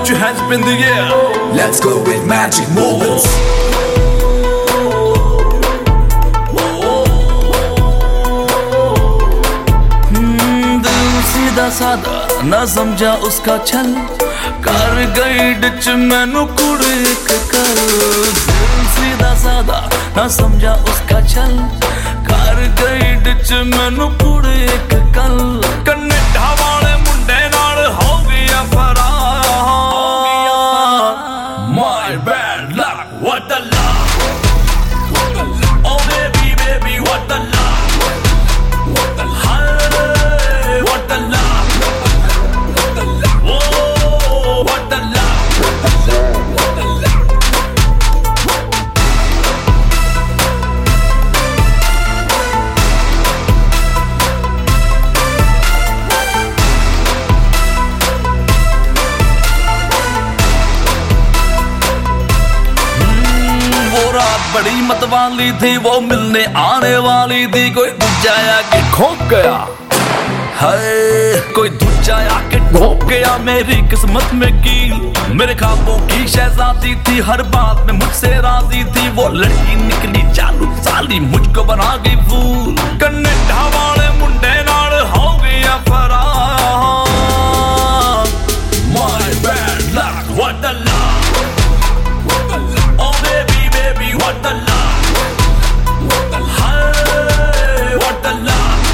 put your hands up in the air. Let's go with magic moments. दिल सीधा साधा ना समझा उसका छल, कर गई डिच मैनू कुड़ एक कर। दिल सीधा साधा ना समझा उसका छल, कर गई डिच मैनू कुड़ एक कल। कन्नेडा वाले मुंडे नाल हो गया फरार। My bad luck, what the luck? Oh baby baby, what the luck? What the luck? What the luck? Oh, what the luck? What the luck? वो रात बड़ी मतवाली थी, वो मिलने आने वाली थी, कोई दूजा आके ठोक गया। हाय कोई दूजा आके ठोक गया मेरी किस्मत में कील। मेरे ख्वाबों की शहजादी थी, हर बात में मुझसे राजी थी। वो लड़की निकली चालू साली, मुझको बना गई फूल। कन्नेडा वाले मुंडे नाल हो गया फरार। My bad luck, what the luck? Oh baby baby, what the luck? What the luck? What the luck?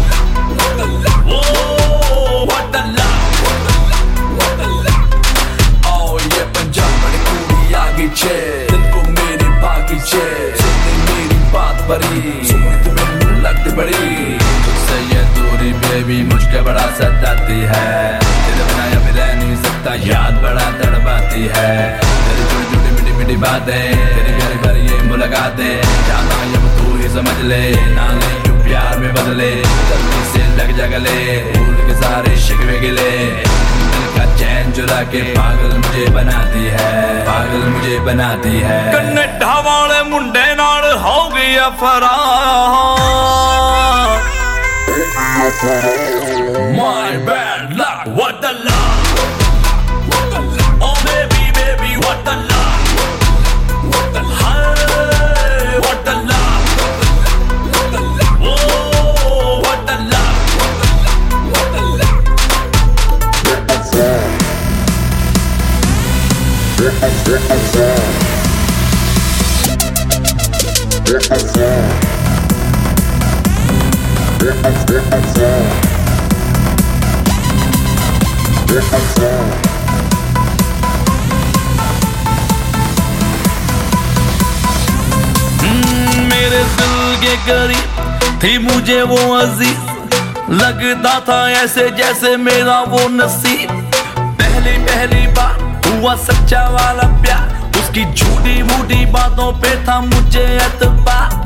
Oh, what the luck? What the luck? Oh ये पंजाब बड़ी कुड़ी आ गई छे, दिल को मेरी बागी छे। सुनने मेरी बात बड़ी, सुनने तुम्हें लगती बड़ी। तुझसे ये दूरी बेबी मुझको बड़ा सताती है, तेरे बिना या फिर रह नहीं सकता, याद बड़ा तड़पाती है। तेरी छोटी छोटी मीठी मीठी बातें, तेरी प्यारी प्यारी ये मुलाकातें, जाना अब तू ही समझ ले, ना ले यूं प्यार में बदले। जल्दी से लग जा गले, भूल के सारे शिकवे गिले। दिल का चैन चुरा के पागल मुझे बनाती है, पागल मुझे बनाती है। कन्नेडा वाले मुंडे नाल हो गया फरार। My bad luck, what the luck? Oh baby baby, what the luck? What the luck? What the luck? Oh, what the luck? What the luck? मेरे दिल के करीब थी मुझे वो अजीज, लगता था ऐसे जैसे मेरा वो नसीब। पहली पहली बार हुआ सच्चा वाला प्यार, उसकी झूठी मूठी बातों पे था मुझे एतबार।